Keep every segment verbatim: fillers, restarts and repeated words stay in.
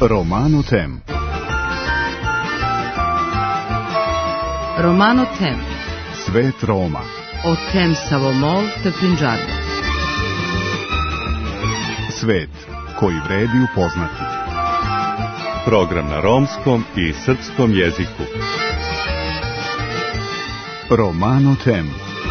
Romano Tem. Romano Tem. Svet Roma. O tem Savomol te Punjabi. Svet koji vredi upoznati. Program na romskom i srpskom jeziku. Romano Tem.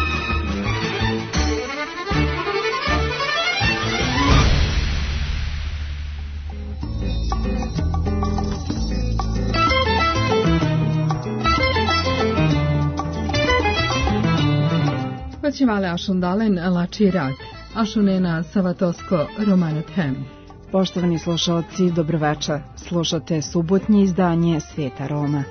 Počivale ašundalen lačirat, ašunena savatosko Romano Tem. Poštovani slušalci, dobroveče. Slušate subotnje izdanje Sveta Roma.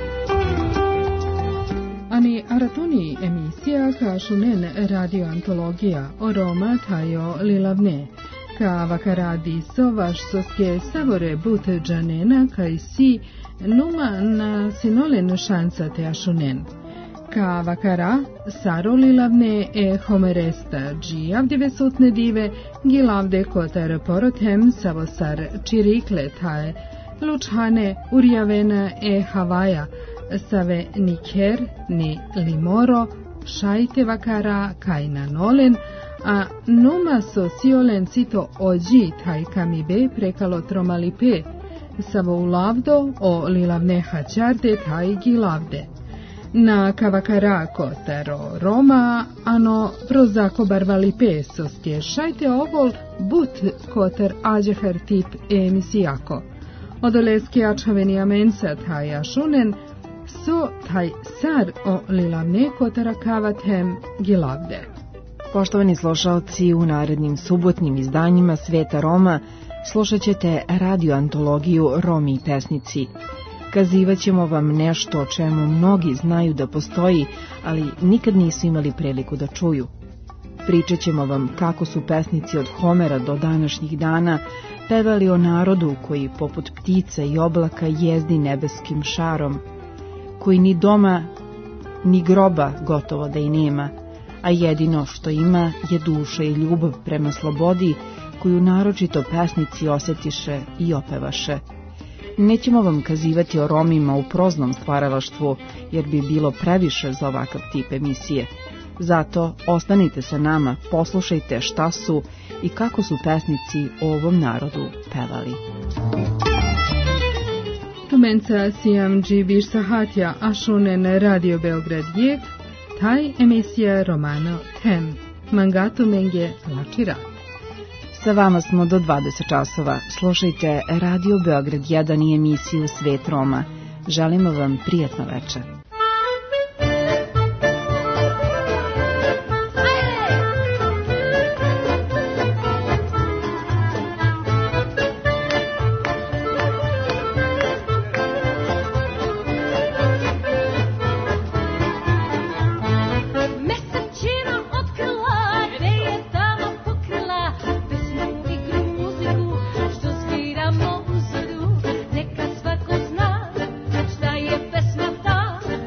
Ani aratuni emisija ka šunen radioantologija o Roma tajo lilavne, ka vakaradi sovaš soske savore bute džanena kaj si numa na sinolen šanca te ašunen. Ka vakara saro lilavne e homeresta džijavde vesutne dive gilavde kotar porotem savosar čirikle taje lučhane urjavena e havaja save ni ker ni limoro šajte vakara kaj na nolen a numa so siolen cito ođi taj kamibe prekalo tromalipe savo ulavdo o lilavne hačarde taj gilavde. Na kavakara kotaro Roma, ano prozako barvali pesoske, šajte ovol but kotar ađehar tip emisijako. Odoleski ačhaveni amensa taj ašunen, so taj sar o lilavne kotara kavatem gilavde. Poštovani slušalci, u narednim subotnim izdanjima Sveta Roma slušat ćete radioantologiju Romi i pesnici. Kazivat ćemo vam nešto o čemu mnogi znaju da postoji, ali nikad nisu imali priliku da čuju. Pričat ćemo vam kako su pesnici od Homera do današnjih dana pevali o narodu koji poput ptica i oblaka jezdi nebeskim šarom, koji ni doma ni groba gotovo da i nema, a jedino što ima je duša i ljubav prema slobodi koju naročito pesnici osjetiše i opevaše. Nećemo vam kazivati o Romima u proznom stvaralaštvu, jer bi bilo previše za ovakav tip emisije. Zato ostanite sa nama, poslušajte šta su i kako su pesnici o ovom narodu pevali. Tumenca sijam džibiš sahatja ašunen Radio Beograd jek, taj emisija Romano Tem. Mangatu menge lačirat. Sa vama smo do dvadeset časova. Slušajte Radio Beograd jedan i emisiju Svet Roma. Želimo vam prijatno večer. Neka svako zna šta je pesma ta.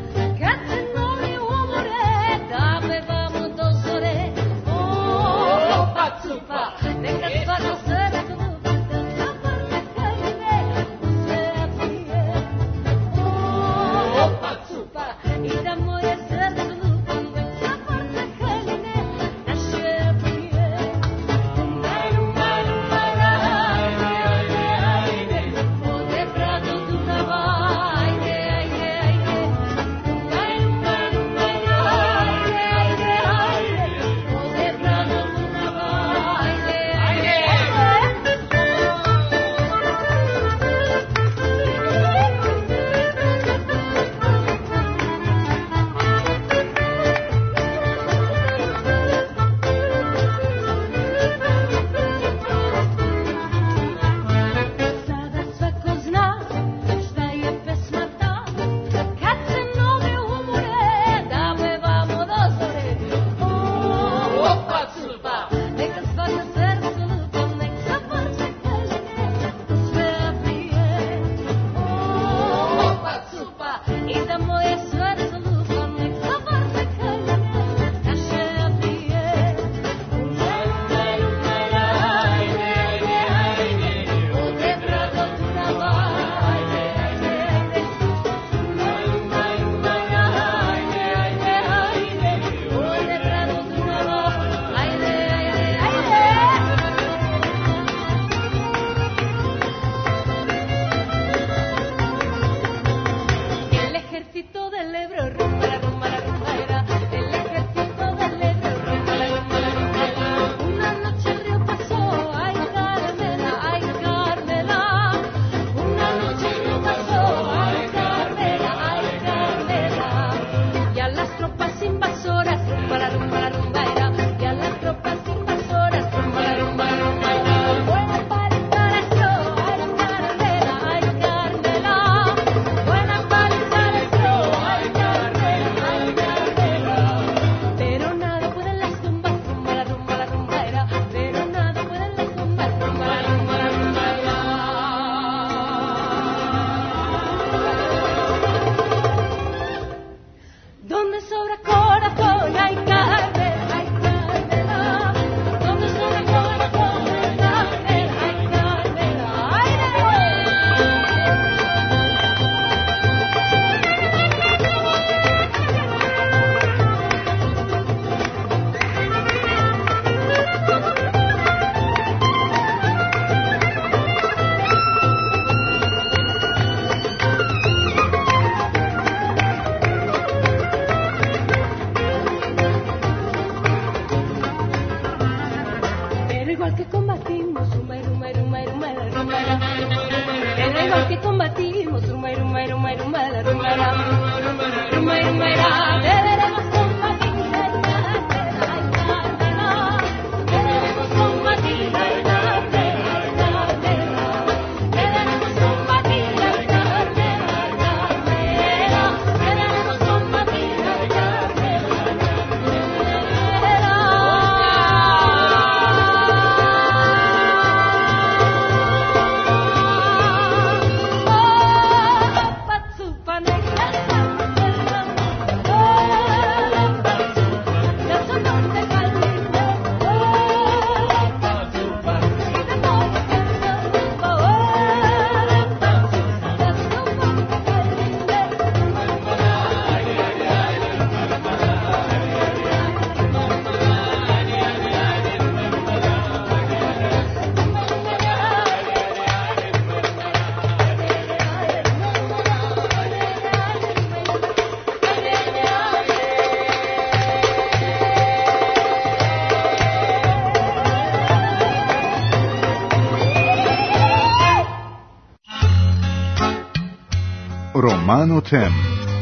Romano Tem.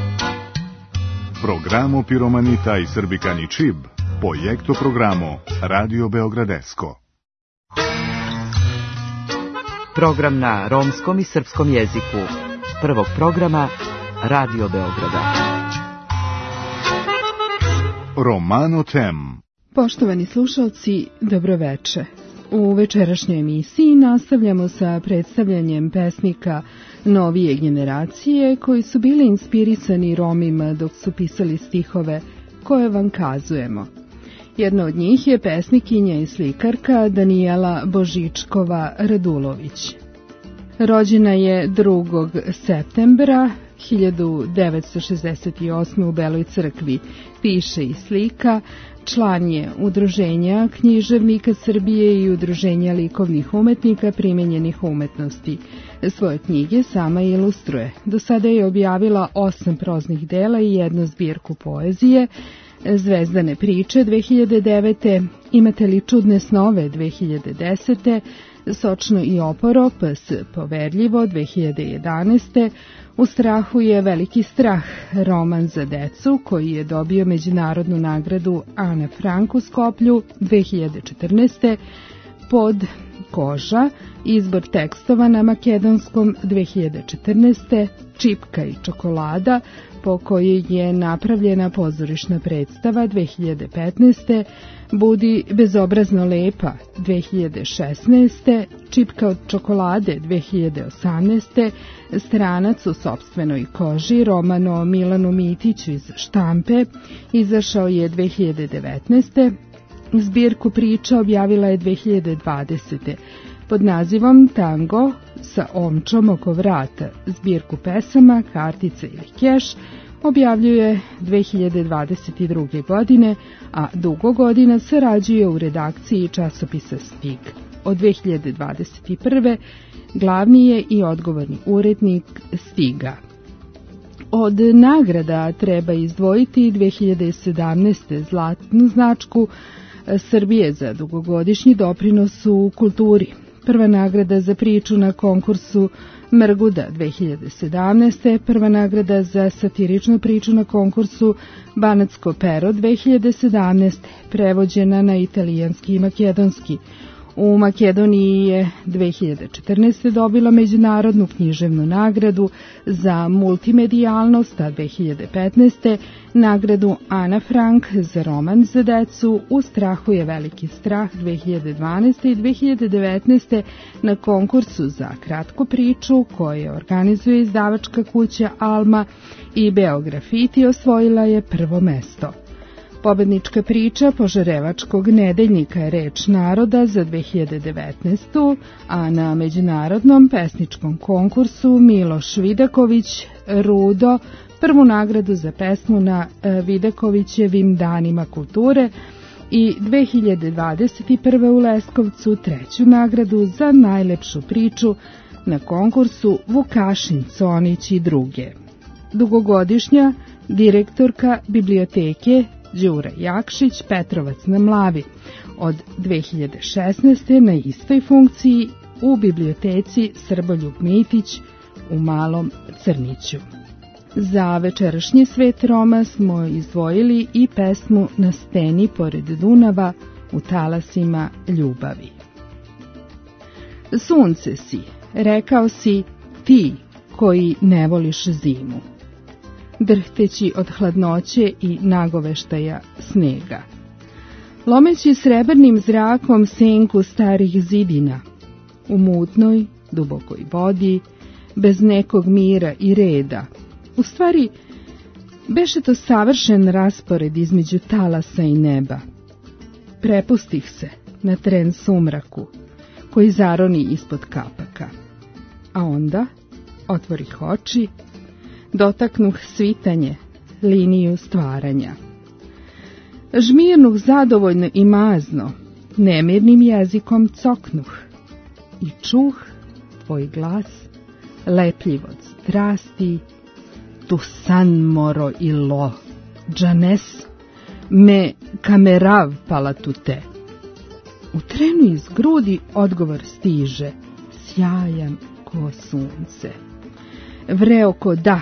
Programo Piromanita i Srbikani Čib, projekto programo Radio Beogradesko. Program na romskom i srpskom jeziku. Prvog programa Radio Beograda. Romano Tem. Poštovani slušalci, dobroveče. U večerašnjoj emisiji nastavljamo sa predstavljanjem pesnika novije generacije koji su bili inspirisani Romima dok su pisali stihove koje vam kazujemo. Jedna od njih je pesnikinja i slikarka Danijela Božičkova Radulović. Rođena je drugog septembra hiljadu devetsto šezdeset osme. u Beloj crkvi, piše i slika, član je Udruženja književnika Srbije i Udruženja likovnih umetnika primenjenih umetnosti. Svoje knjige sama ilustruje. Do sada je objavila osam proznih dela i jednu zbirku poezije, Zvezdane priče dve hiljade devete. Imate li čudne snove dve hiljade desete. Sočno i oporo, ps poverljivo dve hiljade jedanaeste. U strahu je veliki strah, roman za decu koji je dobio međunarodnu nagradu Ana Frank u Skoplju dve hiljade četrnaeste. Pod koža, izbor tekstova na makedonskom dve hiljade četrnaeste. Čipka i čokolada, po kojoj je napravljena pozorišna predstava dve hiljade petnaeste. Budi bezobrazno lepa dve hiljade šesnaeste. Čipka od čokolade dve hiljade osamnaeste. Stranac u sopstvenoj koži, roman o Milanu Mitiću iz štampe, izašao je dve hiljade devetnaeste. Zbirku priča objavila je dve hiljade dvadesete. pod nazivom Tango sa omčom oko vrata. Zbirku pesama, kartica ili keš objavljuje dve hiljade dvadeset druge. godine, a dugo godina sarađuje u redakciji časopisa Stig. Od dve hiljade dvadeset prve. glavni je i odgovorni urednik Stiga. Od nagrada treba izdvojiti dve hiljade sedamnaeste. zlatnu značku Srbije za dugogodišnji doprinos u kulturi. Prva nagrada za priču na konkursu Mrguda dve hiljade sedamnaeste. Prva nagrada za satiričnu priču na konkursu Banatsko pero dve hiljade sedamnaeste. Prevođena na italijanski i makedonski. U Makedoniji je dve hiljade četrnaeste. dobila međunarodnu književnu nagradu za multimedijalnost, a dve hiljade petnaeste. nagradu Ana Frank za roman za decu U strahu je veliki strah dve hiljade dvanaeste. i dve hiljade devetnaeste. na konkursu za kratku priču koje organizuje izdavačka kuća Alma i Beografiti osvojila je prvo mesto. Pobednička priča Požarevačkog nedeljnika je Reč naroda za dve hiljade devetnaestu. a na međunarodnom pesničkom konkursu Miloš Vidaković Rudo prvu nagradu za pesmu na Vidakovićevim danima kulture i dve hiljade dvadeset prve. u Leskovcu treću nagradu za najlepšu priču na konkursu Vukašin Conić i druge. Dugogodišnja direktorka biblioteke Đura Jakšić Petrovac na Mlavi, od dve hiljade šesnaeste. na istoj funkciji u biblioteci Srboljub Mitić u Malom Crniću. Za večerašnji svet Roma smo izdvojili i pesmu Na steni pored Dunava u talasima ljubavi. Sunce si, rekao si ti koji ne voliš zimu, drhteći od hladnoće i nagoveštaja snega, lomeći srebrnim zrakom senku starih zidina, u mutnoj, dubokoj vodi, bez nekog mira i reda. U stvari, beše to savršen raspored između talasa i neba. Prepustih se na tren sumraku, koji zaroni ispod kapaka. A onda otvorih oči, dotaknuh svitanje, liniju stvaranja. Žmirnuh zadovoljno i mazno, nemirnim jezikom coknuh i čuh tvoj glas, lepljiv od strasti, tu san moro i lo, džanes, me kamerav pala tu te. U trenu iz grudi odgovor stiže, sjajan ko sunce, vreo ko dah,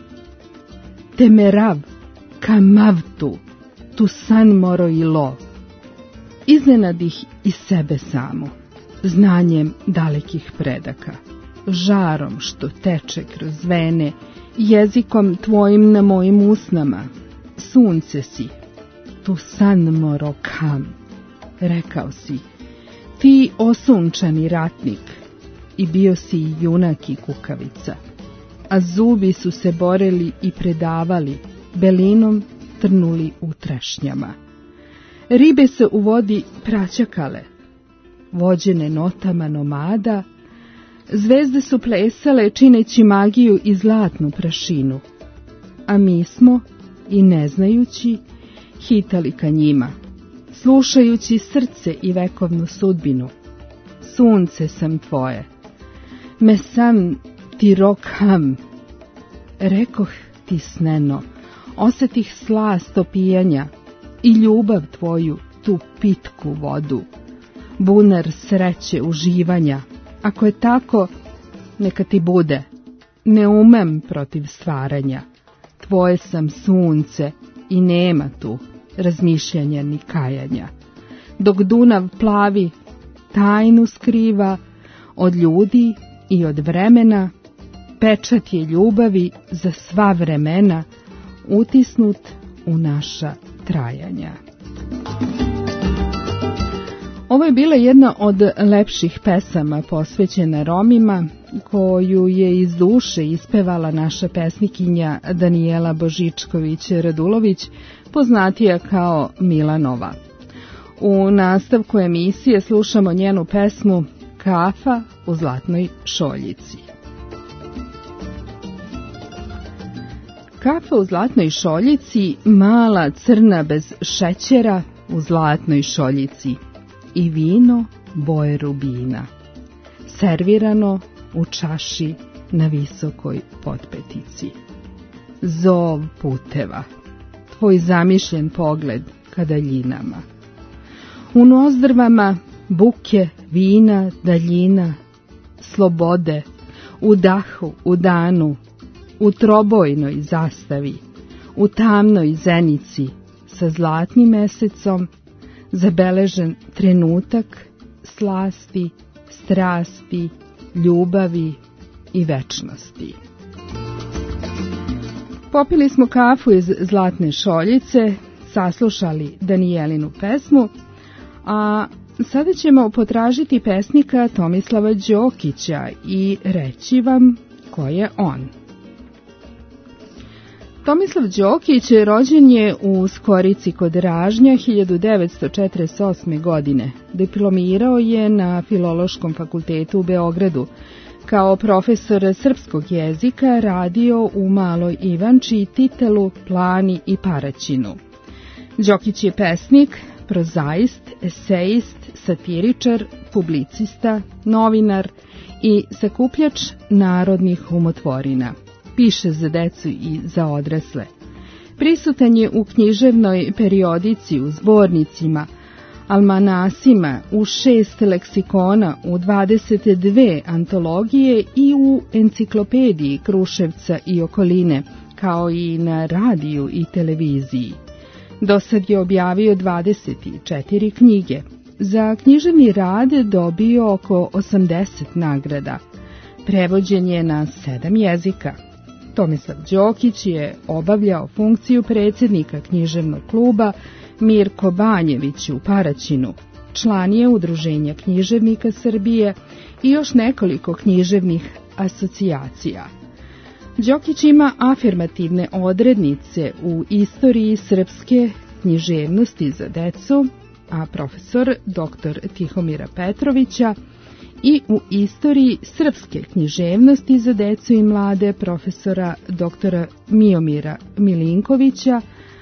temerav kamavtu, tu san moro i lo. Iznenadih i sebe samu, znanjem dalekih predaka, žarom što teče kroz vene, jezikom tvojim na mojim usnama. Sunce si, tu san moro kam, rekao si, ti osunčani ratnik, i bio si i junak i kukavica, a zubi su se boreli i predavali, belinom trnuli u trešnjama. Ribe se u vodi praćakale, vođene notama nomada, zvezde su plesale čineći magiju i zlatnu prašinu, a mi smo, i ne znajući, hitali ka njima, slušajući srce i vekovnu sudbinu. Sunce sam tvoje, me sam ti rokham, rekoh ti sneno, osetih slast opijanja i ljubav tvoju, tu pitku vodu, bunar sreće uživanja. Ako je tako, neka ti bude, ne umem protiv stvaranja, tvoje sam sunce i nema tu razmišljanja ni kajanja. Dok Dunav plavi, tajnu skriva od ljudi i od vremena, pečat je ljubavi za sva vremena, utisnut u naša trajanja. Ovo je bila jedna od lepših pesama posvećena Romima, koju je iz duše ispevala naša pesnikinja Danijela Božičković-Radulović, poznatija kao Milanova. U nastavku emisije slušamo njenu pesmu Kafa u zlatnoj šoljici. Kafa u zlatnoj šoljici, mala crna bez šećera u zlatnoj šoljici, i vino boje rubina, servirano u čaši na visokoj potpetici. zov puteva, tvoj zamišljen pogled ka daljinama. U nozdrvama buke, vina, daljina, slobode, u dahu, u danu, u trobojnoj zastavi, u tamnoj zenici, sa zlatnim mesecom, zabeležen trenutak slasti, strasti, ljubavi i večnosti. Popili smo kafu iz zlatne šoljice, saslušali Danijelinu pesmu, a sada ćemo potražiti pesnika Tomislava Đokića i reći vam ko je on. Tomislav Đokić rođen je u Skorici kod Ražnja hiljadu devetsto četrdeset osme. godine. Diplomirao je na Filološkom fakultetu u Beogradu. Kao profesor srpskog jezika radio u Maloj Ivanči, Titelu, Plani i Paraćinu. Đokić je pesnik, prozaist, esejist, satiričar, publicista, novinar i sakupljač narodnih umotvorina. Piše za decu i za odrasle. Prisutan je u književnoj periodici, u zbornicima, almanasima, u šest leksikona, u dvadeset dve antologije i u enciklopediji Kruševca i okoline, kao i na radiju i televiziji. Dosad je objavio dvadeset četiri knjige. Za književni rad dobio oko osamdeset nagrada. Prevođen je na sedam jezika. Tomislav Đokić je obavljao funkciju predsjednika književnog kluba Mirko Banjević u Paraćinu. Član je Udruženja književnika Srbije i još nekoliko književnih asocijacija. Đokić ima afirmativne odrednice u istoriji srpske književnosti za decu, a profesor doktor Tihomira Petrovića, i u istoriji srpske književnosti za decu i mlade profesora doktora Miomira Milinkovića,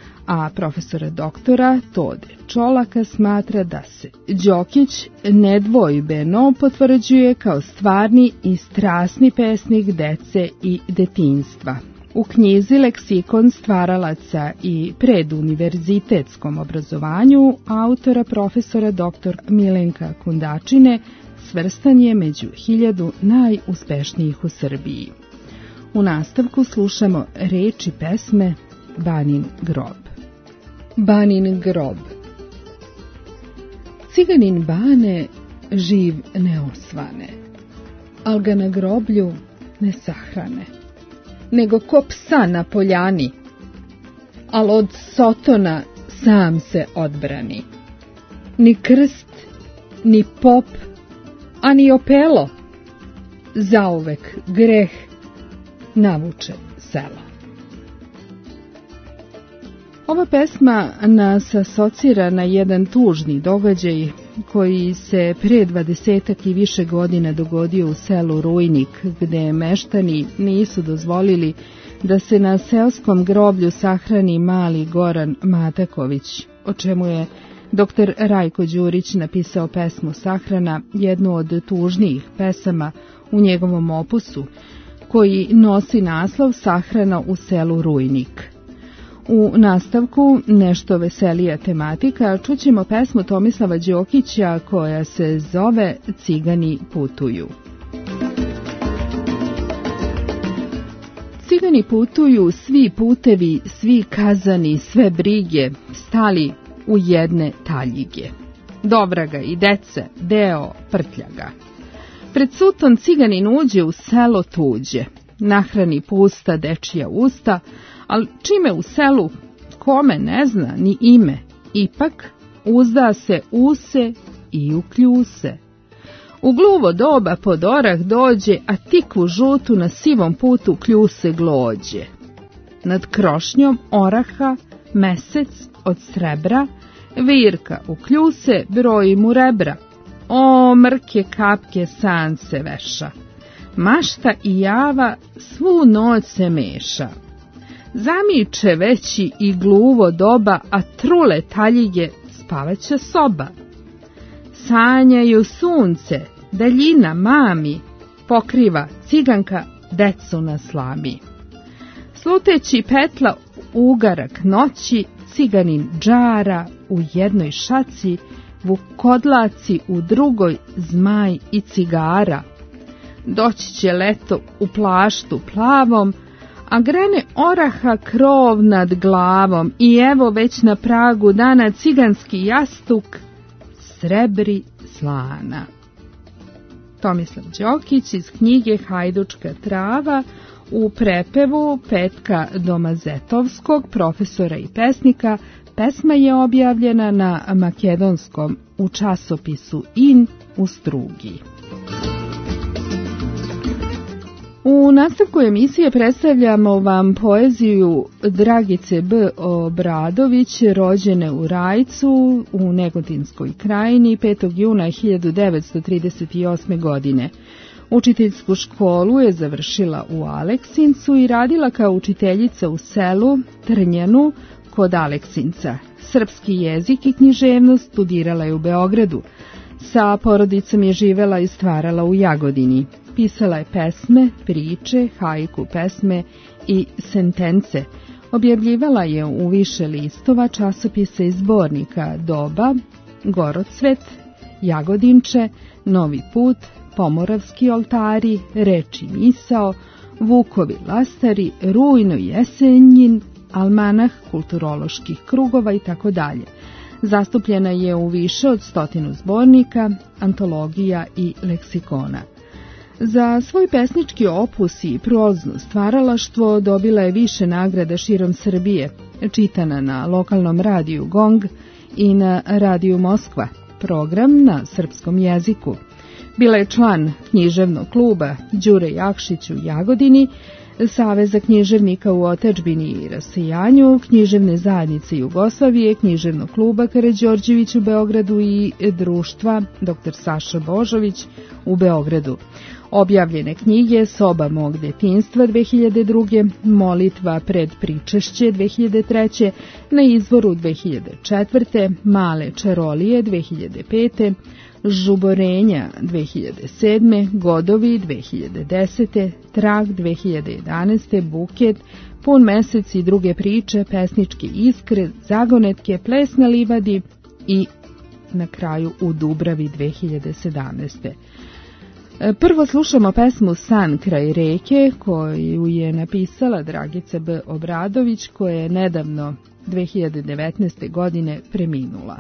a profesora doktora Tode Čolaka smatra da se Đokić nedvojbeno potvrđuje kao stvarni i strasni pesnik dece i detinjstva. U knjizi Leksikon stvaralaca i preduniverzitetskom obrazovanju autora profesora doktor Milenka Kundačine svrstan je među hiljadu najuspešnijih u Srbiji. U nastavku slušamo reči pesme Banin grob. Banin grob. Ciganin Bane živ ne osvane, al ga na groblju ne sahrane, nego ko psa na poljani, al od Sotona sam se odbrani. Ni krst, ni pop, a ni opelo, zauvek greh navuče selo. Ova pesma nas asocira na jedan tužni događaj koji se pre dvadesetak i više godina dogodio u selu Rujnik, gde meštani nisu dozvolili da se na seoskom groblju sahrani mali Goran Mataković, o čemu je doktor Rajko Đurić napisao pesmu Sahrana, jednu od tužnijih pesama u njegovom opusu, koji nosi naslov Sahrana u selu Rujnik. U nastavku, nešto veselija tematika, čućemo pesmu Tomislava Đokića koja se zove Cigani putuju. Cigani putuju, svi putevi, svi kazani, sve brige, stali u jedne taljige. Dobraga i dece, deo prtljaga. Pred suton ciganin uđe u selo tuđe, nahrani pusta dečija usta, al čime u selu, kome ne zna ni ime, ipak uzda se use i u kljuse. U gluvo doba pod orah dođe, a tikvu žutu na sivom putu kljuse glođe. Nad krošnjom oraha mesec od srebra, virka u kljuse broji mu rebra. O, mrke kapke san se veša, mašta i java svu noć se meša. Zamiče veći i gluvo doba, a trule taljige spavaća soba. Sanjaju sunce, daljina mami, pokriva ciganka decu na slami. Sluteći petla ugarak noći, ciganin džara u jednoj šaci, vukodlaci u drugoj, zmaj i cigara. Doći će leto u plaštu plavom, a grane oraha krov nad glavom i evo već na pragu dana ciganski jastuk srebri slana. Tomislav Đokić iz knjige Hajdučka trava u prepevu Petka Domazetovskog, profesora i pesnika. Pesma je objavljena na makedonskom u časopisu In u Strugi. U nastavku emisije predstavljamo vam poeziju Dragice B. Obradović, rođene u Rajcu u Negotinskoj krajini petog juna hiljadu devetsto trideset osme. godine. Učiteljsku školu je završila u Aleksincu i radila kao učiteljica u selu Trnjanu kod Aleksinca. Srpski jezik i književnost studirala je u Beogradu. Sa porodicom je živela i stvarala u Jagodini. Pisala je pesme, priče, haiku pesme i sentence. Objavljivala je u više listova, časopisa i zbornika Doba, Gorocvet, Jagodinče, Novi put, Pomoravski oltari, Reč i misao, Vukovi lastari, Rujno jesenjin, Almanah kulturoloških krugova i tako dalje. Zastupljena je u više od stotinu zbornika, antologija i leksikona. Za svoj pesnički opus i prozno stvaralaštvo dobila je više nagrada širom Srbije, čitana na lokalnom radiju Gong i na radiju Moskva, program na srpskom jeziku. Bila je član književnog kluba Đure Jakšić u Jagodini, Saveza književnika u otadžbini i rasejanju, književne zajednice Jugoslavije, književnog kluba Karađorđević u Beogradu i društva doktor Saša Božović u Beogradu. Objavljene knjige Soba mog detinjstva dve hiljade druge. Molitva pred pričešće dve hiljade treće. Na izvoru dve hiljade četvrte. Male čarolije dve hiljade pete. Žuborenja dve hiljade sedme. Godovi dve hiljade desete. Trag dve hiljade jedanaeste. Buket, Pun mesec i druge priče, Pesničke iskre, Zagonetke, Ples na livadi i na kraju U Dubravi dve hiljade sedamnaeste. Prvo slušamo pesmu San kraj reke, koju je napisala Dragica B. Obradović, koja je nedavno dve hiljade devetnaeste. godine preminula.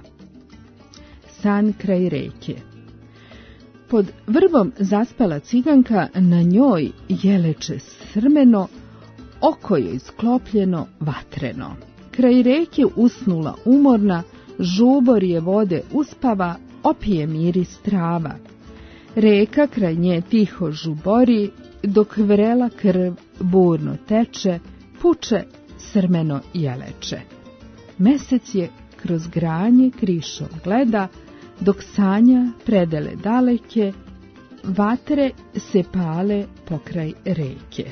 San kraj reke. Pod vrvom zaspala ciganka, na njoj jeleče srmeno, oko joj sklopljeno vatreno. Kraj reke usnula umorna, žubor je vode uspava, opije miris trava. Reka kraj nje tiho žubori, dok vrela krv burno teče, puče srmeno jeleče. Mesec je kroz granje krišom gleda, dok sanja predele daleke, vatre se pale pokraj reke.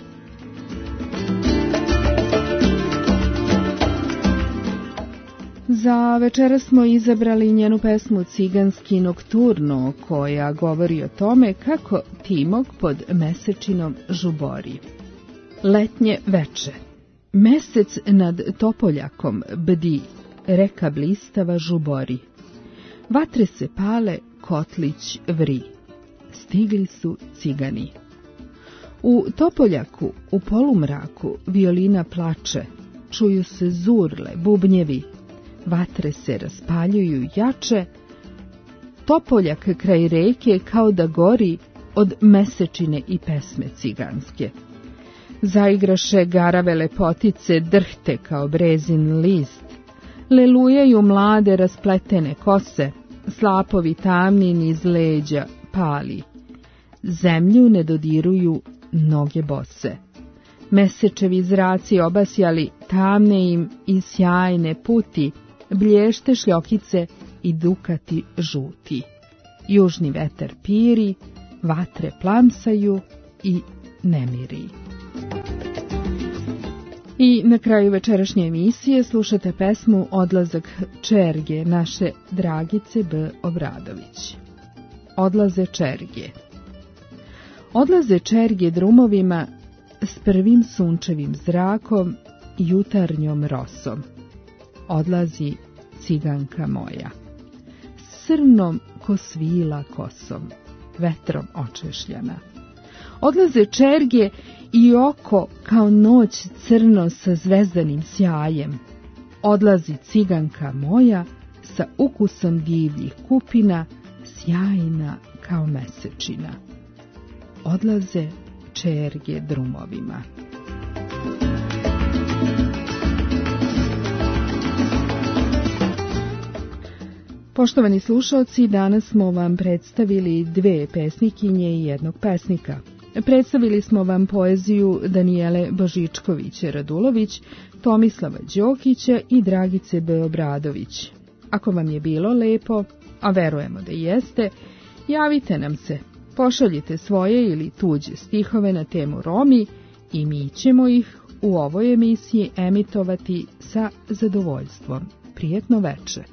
Za večeras smo izabrali njenu pesmu Ciganski nokturno, koja govori o tome kako Timok pod mesečinom žubori. Letnje veče. Mesec nad Topoljakom bdi, reka blistava žubori. Vatre se pale, kotlić vri. Stigli su cigani. U Topoljaku, u polumraku, violina plače. Čuju se zurle, bubnjevi. Vatre se raspaljuju jače. Topoljak kraj reke kao da gori od mesečine i pesme ciganske. Zaigraše garave lepotice, drhte kao brezin list. Lelujaju mlade raspletene kose, slapovi tamni niz leđa pali. Zemlju ne dodiruju noge bose. Mesečevi zraci obasjali tamne im i sjajne puti, blješte šljokice i dukati žuti. Južni vetar piri, vatre plamsaju i nemiri. I na kraju večerašnje emisije slušate pesmu Odlazak čerge naše Dragice B. Obradović. Odlaze čerge. Odlaze čerge drumovima, s prvim sunčevim zrakom i jutarnjom rosom. Odlazi ciganka moja, crnom ko svila kosom, vetrom očešljana. Odlaze čerge i oko kao noć crno sa zvezdanim sjajem. Odlazi ciganka moja sa ukusom divljih kupina, sjajna kao mesečina. Odlaze čerge drumovima. Poštovani slušalci, danas smo vam predstavili dve pesnikinje i jednog pesnika. Predstavili smo vam poeziju Danijele Božičković-Radulović, Tomislava Đokića i Dragice Beobradović. Ako vam je bilo lepo, a verujemo da jeste, javite nam se, pošaljite svoje ili tuđe stihove na temu Romi i mi ćemo ih u ovoj emisiji emitovati sa zadovoljstvom. Prijetno veče.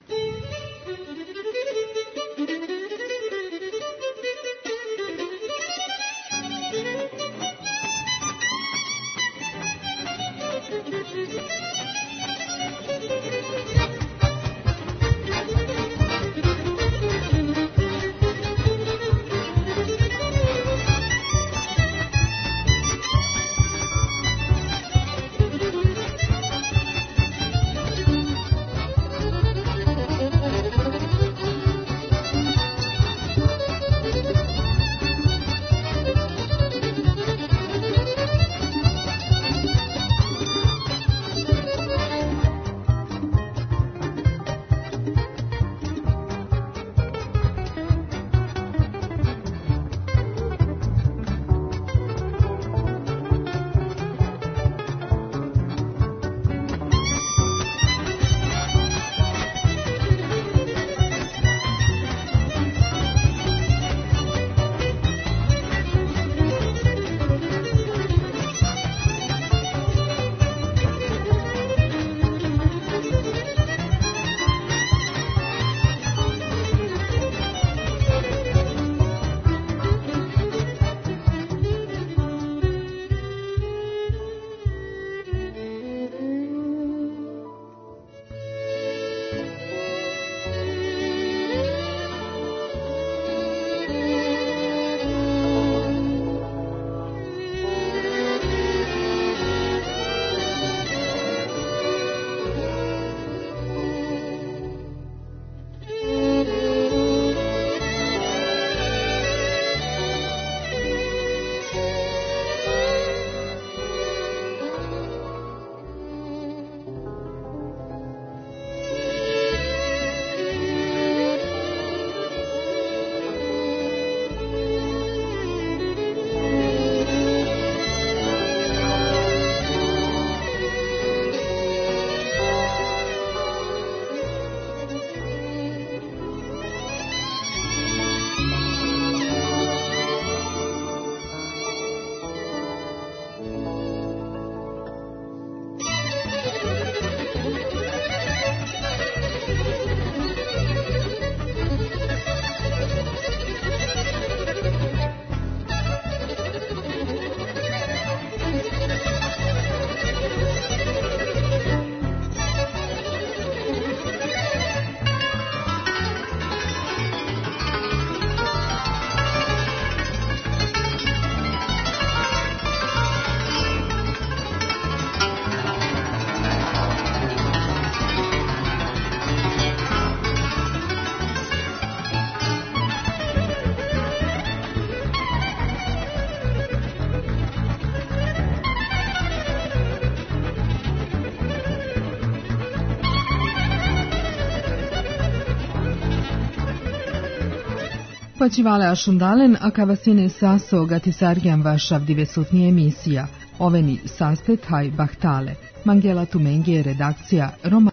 Počivale ašundalen, a kavasine saso gatisarjan vašav divesutnije emisija. Oveni sastet haj bahtale. Mangela Tumengije redakcija Roma.